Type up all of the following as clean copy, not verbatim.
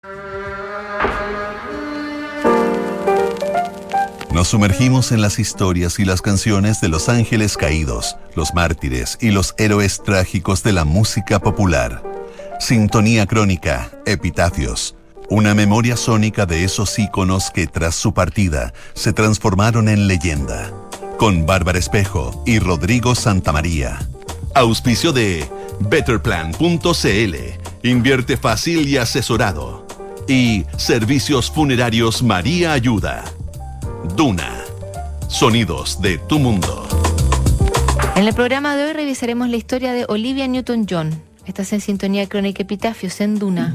Nos sumergimos en las historias y las canciones de los ángeles caídos, los mártires y los héroes trágicos de la música popular. Sintonía crónica, epitafios. Una memoria sónica de esos íconos que tras su partida se transformaron en leyenda. Con Bárbara Espejo y Rodrigo Santamaría. Auspicio de Betterplan.cl. Invierte fácil y asesorado. Y Servicios Funerarios María Ayuda. Duna. Sonidos de tu mundo. En el programa de hoy revisaremos la historia de Olivia Newton-John. Estás en Sintonía Crónica Epitafios en Duna.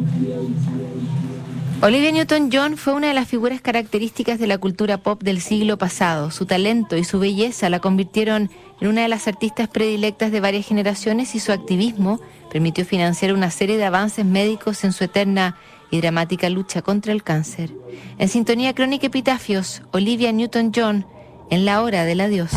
Olivia Newton-John fue una de las figuras características de la cultura pop del siglo pasado. Su talento y su belleza la convirtieron en una de las artistas predilectas de varias generaciones y su activismo permitió financiar una serie de avances médicos en su eterna y dramática lucha contra el cáncer. En Sintonía Crónica Epitafios, Olivia Newton-John, en la hora del adiós.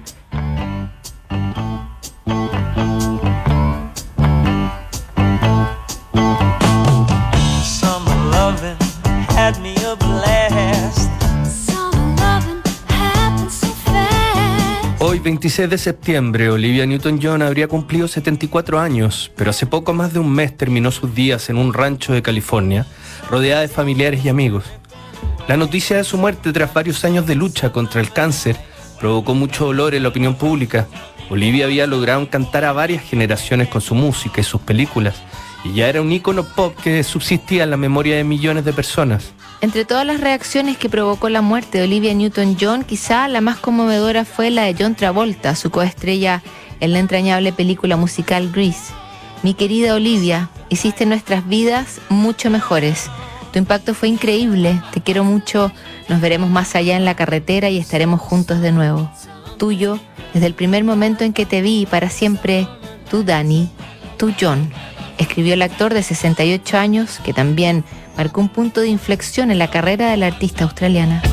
Hoy, 26 de septiembre, Olivia Newton-John habría cumplido 74 años, pero hace poco más de un mes terminó sus días en un rancho de California, rodeada de familiares y amigos. La noticia de su muerte tras varios años de lucha contra el cáncer provocó mucho dolor en la opinión pública. Olivia había logrado encantar a varias generaciones con su música y sus películas, y ya era un ícono pop que subsistía en la memoria de millones de personas. Entre todas las reacciones que provocó la muerte de Olivia Newton-John, quizá la más conmovedora fue la de John Travolta, su coestrella en la entrañable película musical Grease. Mi querida Olivia, hiciste nuestras vidas mucho mejores. Tu impacto fue increíble, te quiero mucho, nos veremos más allá en la carretera y estaremos juntos de nuevo. Tuyo, desde el primer momento en que te vi y para siempre, tú Dani, tú John. Escribió el actor de 68 años, que también marcó un punto de inflexión en la carrera de la artista australiana.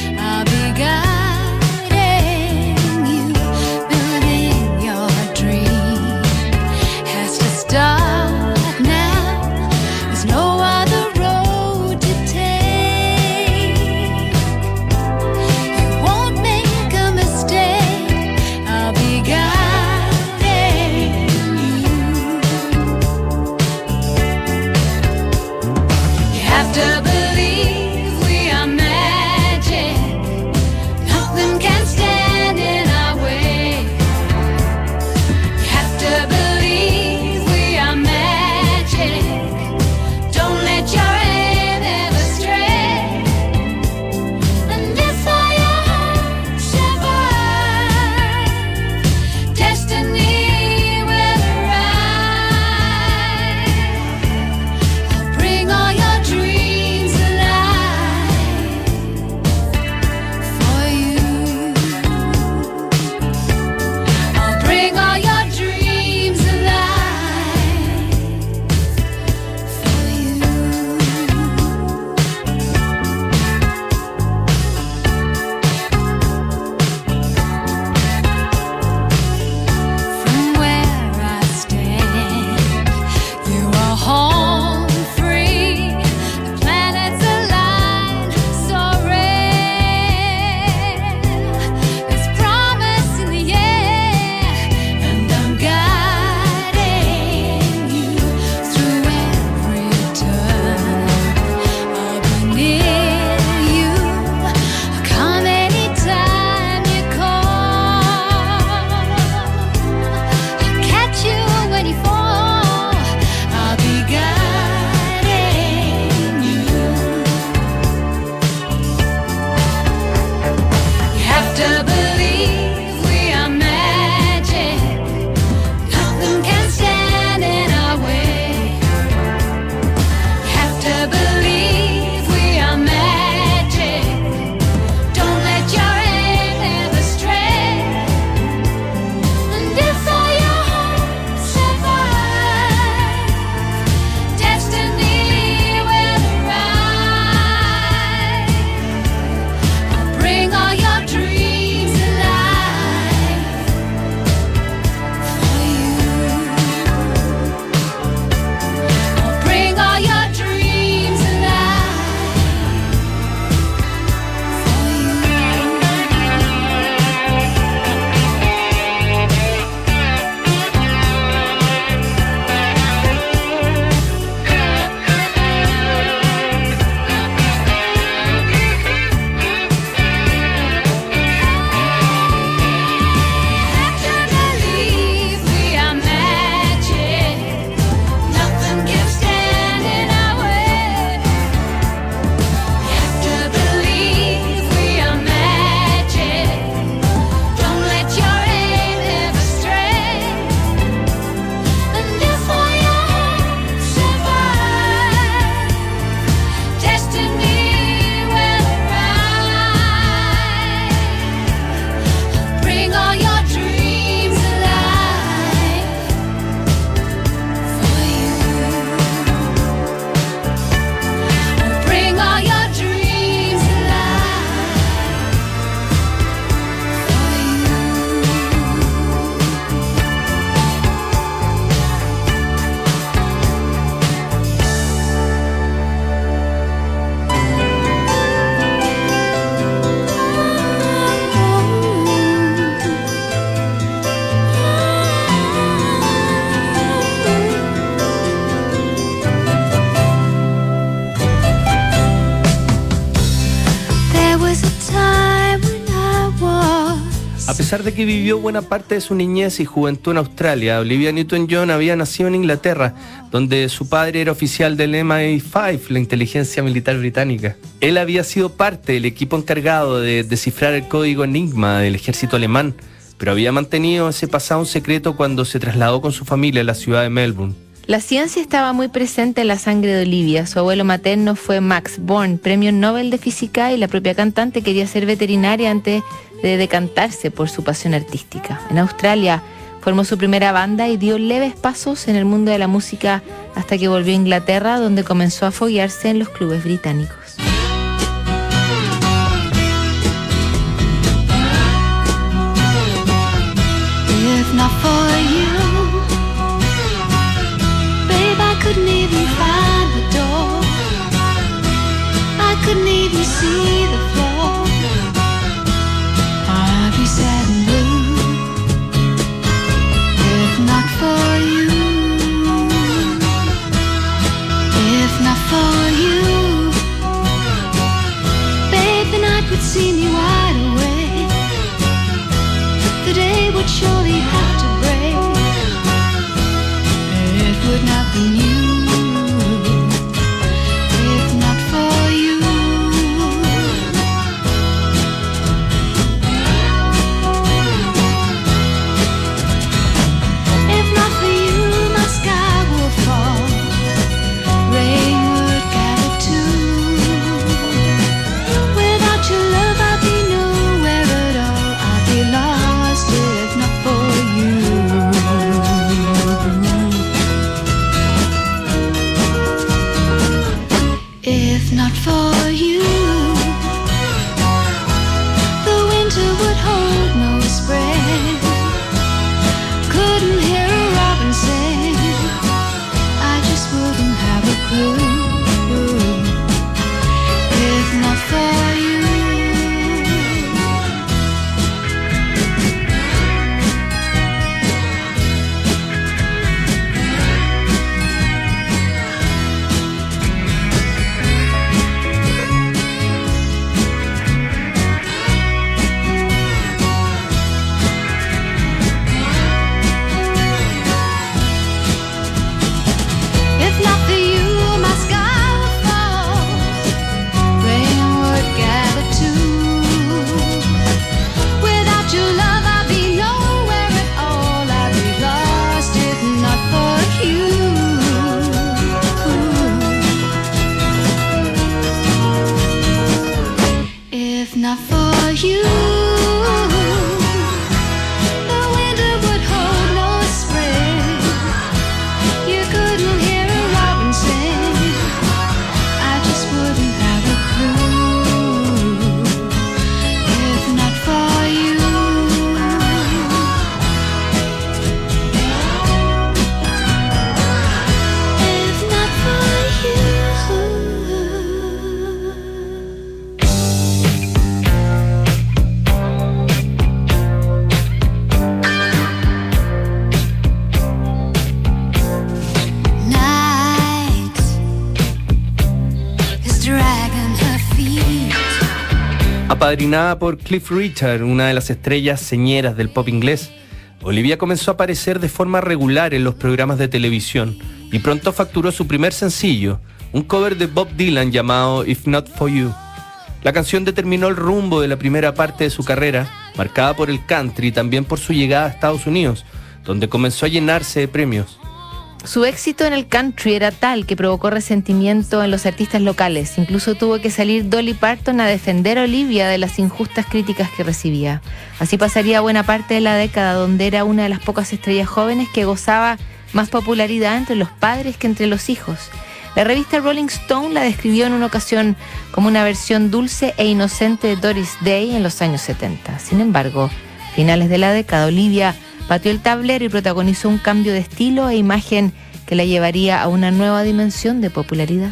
Dream. A pesar de que vivió buena parte de su niñez y juventud en Australia, Olivia Newton-John había nacido en Inglaterra, donde su padre era oficial del MI5, la inteligencia militar británica. Él había sido parte del equipo encargado de descifrar el código Enigma del ejército alemán, pero había mantenido ese pasado en secreto cuando se trasladó con su familia a la ciudad de Melbourne. La ciencia estaba muy presente en la sangre de Olivia. Su abuelo materno fue Max Born, premio Nobel de Física, y la propia cantante quería ser veterinaria antes de decantarse por su pasión artística. En Australia formó su primera banda y dio leves pasos en el mundo de la música hasta que volvió a Inglaterra, donde comenzó a foguearse en los clubes británicos. If not for you, babe, I couldn't even find the door. I couldn't even see the floor. I'd be sad and blue if not for you. If not for you, babe, the night would see me wide awake. The day would surely have to break. It would not be you, if not for you. If not for you, my sky would fall, rain would gather too. Without your love, I'd be nowhere at all. I'd be lost if not for you. If not for you, the winter would hold no spring. Couldn't hear a robin sing, I just wouldn't have a clue. If not for you. If not for you, my sky would fall, rain would gather too. Without your love, I'd be nowhere at all. I'd be lost if not for you. If not for you, the winter would hold no spring. You couldn't hear a robin sing, I just wouldn't have a clue. If not for you. If not for you. Night is dragging her feet. Apadrinada por Cliff Richard, una de las estrellas señeras del pop inglés, Olivia comenzó a aparecer de forma regular en los programas de televisión y pronto facturó su primer sencillo, un cover de Bob Dylan llamado If Not For You. La canción determinó el rumbo de la primera parte de su carrera, marcada por el country y también por su llegada a Estados Unidos, donde comenzó a llenarse de premios. Su éxito en el country era tal que provocó resentimiento en los artistas locales. Incluso tuvo que salir Dolly Parton a defender a Olivia de las injustas críticas que recibía. Así pasaría buena parte de la década, donde era una de las pocas estrellas jóvenes que gozaba más popularidad entre los padres que entre los hijos. La revista Rolling Stone la describió en una ocasión como una versión dulce e inocente de Doris Day en los años 70. Sin embargo, a finales de la década, Olivia pateó el tablero y protagonizó un cambio de estilo e imagen que la llevaría a una nueva dimensión de popularidad.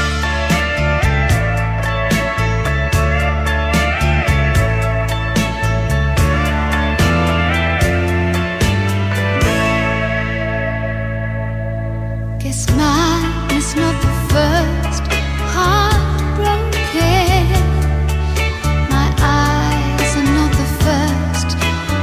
Guess mine is not the first heartbroken. My eyes are not the first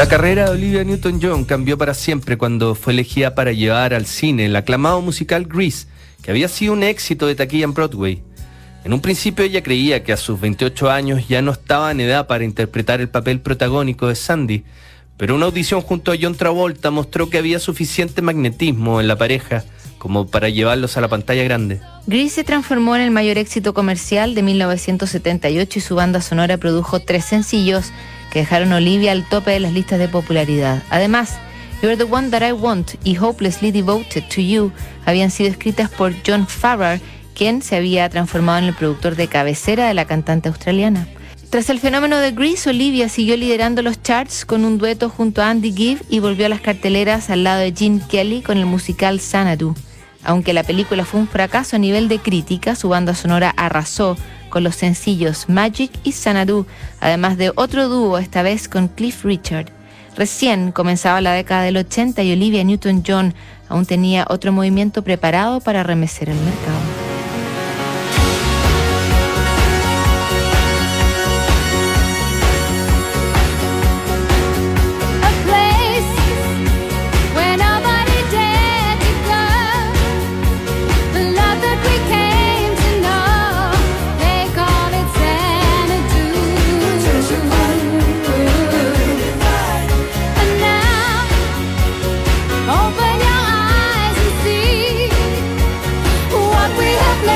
La carrera de Olivia Newton-John cambió para siempre cuando fue elegida para llevar al cine el aclamado musical Grease, que había sido un éxito de taquilla en Broadway. En un principio ella creía que a sus 28 años ya no estaba en edad para interpretar el papel protagónico de Sandy, pero una audición junto a John Travolta mostró que había suficiente magnetismo en la pareja como para llevarlos a la pantalla grande. Grease se transformó en el mayor éxito comercial de 1978 y su banda sonora produjo 3 sencillos que dejaron a Olivia al tope de las listas de popularidad. Además, You're the One That I Want y Hopelessly Devoted to You habían sido escritas por John Farrar, quien se había transformado en el productor de cabecera de la cantante australiana. Tras el fenómeno de Grease, Olivia siguió liderando los charts con un dueto junto a Andy Gibb y volvió a las carteleras al lado de Gene Kelly con el musical Xanadu. Aunque la película fue un fracaso a nivel de crítica, su banda sonora arrasó con los sencillos Magic y Xanadu, además de otro dúo, esta vez con Cliff Richard. Recién comenzaba la década del 80 y Olivia Newton-John aún tenía otro movimiento preparado para remecer el mercado. Open your eyes and see what we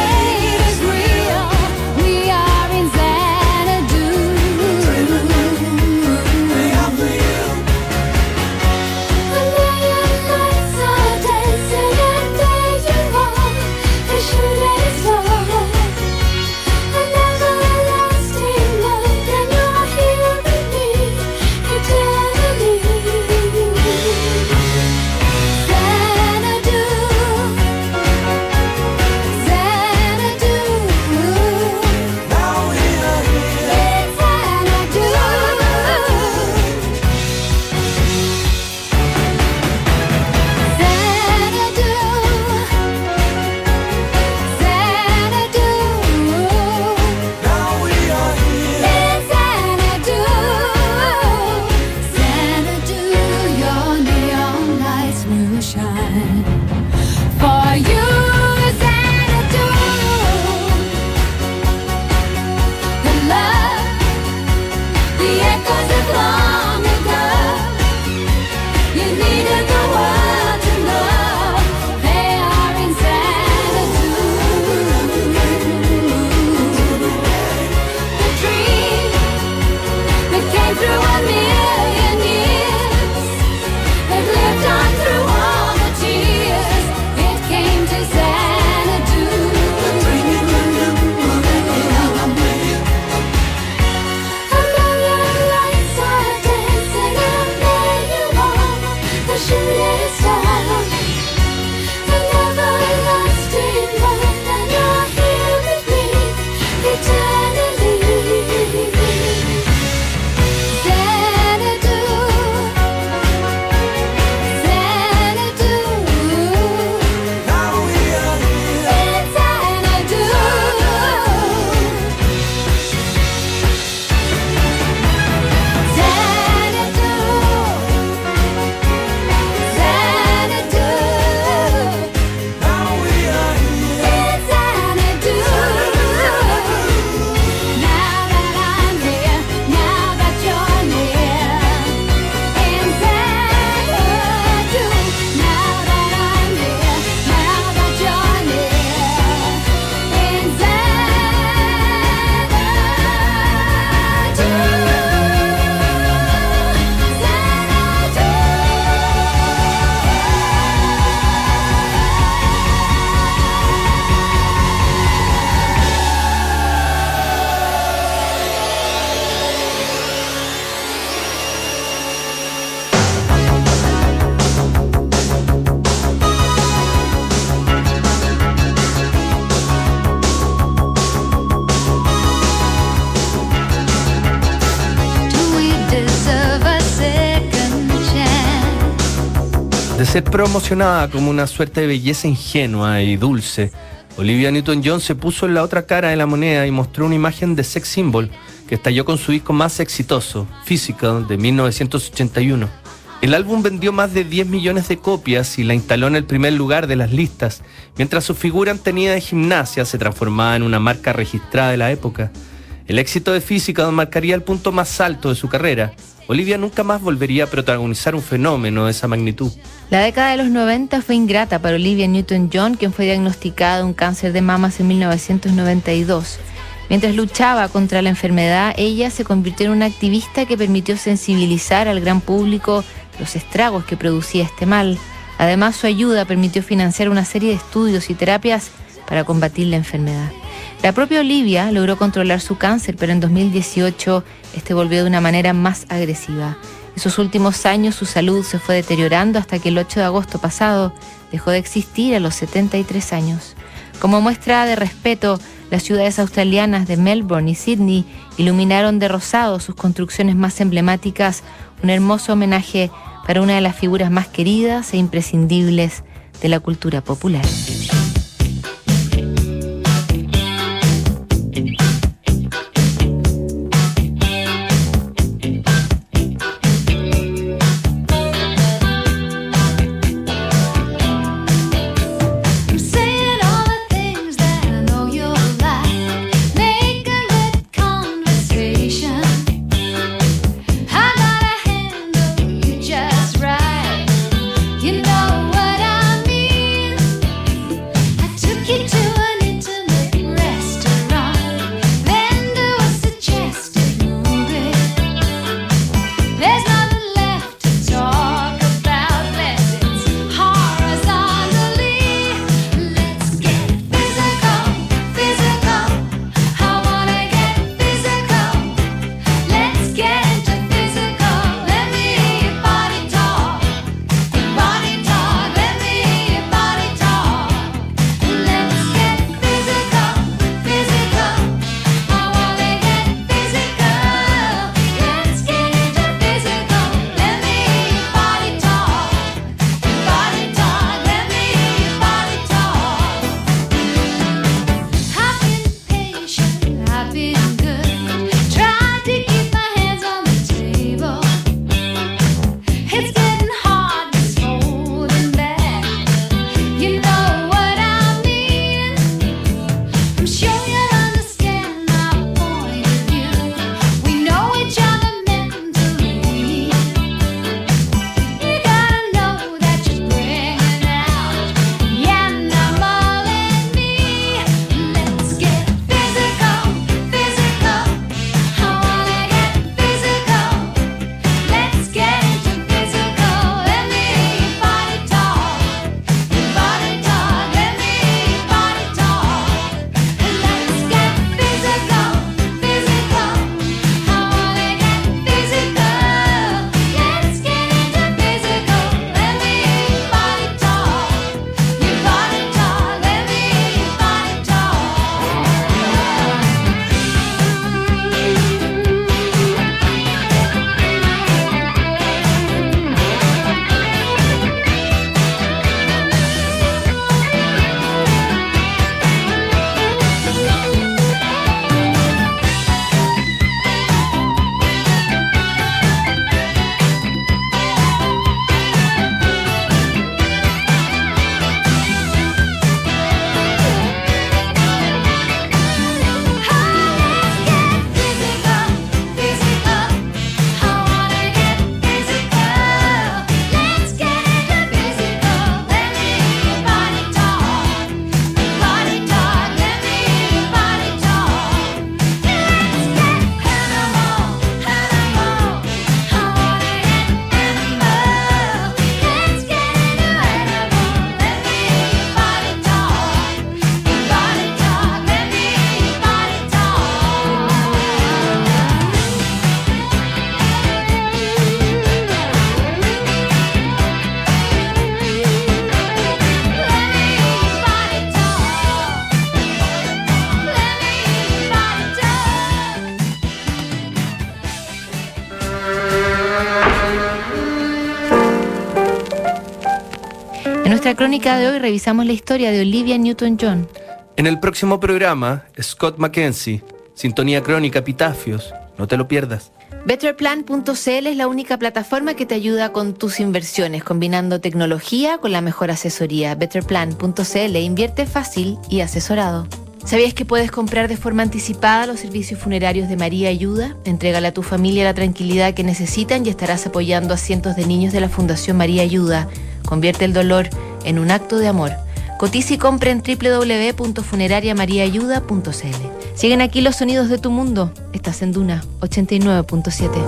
De ser promocionada como una suerte de belleza ingenua y dulce, Olivia Newton-John se puso en la otra cara de la moneda y mostró una imagen de sex symbol que estalló con su disco más exitoso, Physical, de 1981. El álbum vendió más de 10 millones de copias y la instaló en el primer lugar de las listas, mientras su figura antenida de gimnasia se transformaba en una marca registrada de la época. El éxito de Physical marcaría el punto más alto de su carrera. Olivia nunca más volvería a protagonizar un fenómeno de esa magnitud. La década de los 90 fue ingrata para Olivia Newton-John, quien fue diagnosticada de un cáncer de mamas en 1992. Mientras luchaba contra la enfermedad, ella se convirtió en una activista que permitió sensibilizar al gran público los estragos que producía este mal. Además, su ayuda permitió financiar una serie de estudios y terapias para combatir la enfermedad. La propia Olivia logró controlar su cáncer, pero en 2018 este volvió de una manera más agresiva. En sus últimos años su salud se fue deteriorando hasta que el 8 de agosto pasado dejó de existir a los 73 años. Como muestra de respeto, las ciudades australianas de Melbourne y Sydney iluminaron de rosado sus construcciones más emblemáticas, un hermoso homenaje para una de las figuras más queridas e imprescindibles de la cultura popular. nuestra crónica de hoy revisamos la historia de Olivia Newton-John. En el próximo programa, Scott McKenzie, Sintonía Crónica, Epitafios. No te lo pierdas. Betterplan.cl es la única plataforma que te ayuda con tus inversiones, combinando tecnología con la mejor asesoría. Betterplan.cl, invierte fácil y asesorado. ¿Sabías que puedes comprar de forma anticipada los servicios funerarios de María Ayuda? Entrégale a tu familia la tranquilidad que necesitan y estarás apoyando a cientos de niños de la Fundación María Ayuda. Convierte el dolor en un acto de amor. Cotiza y compra en www.funerariamariaayuda.cl. Siguen aquí los sonidos de tu mundo. Estás en Duna 89.7.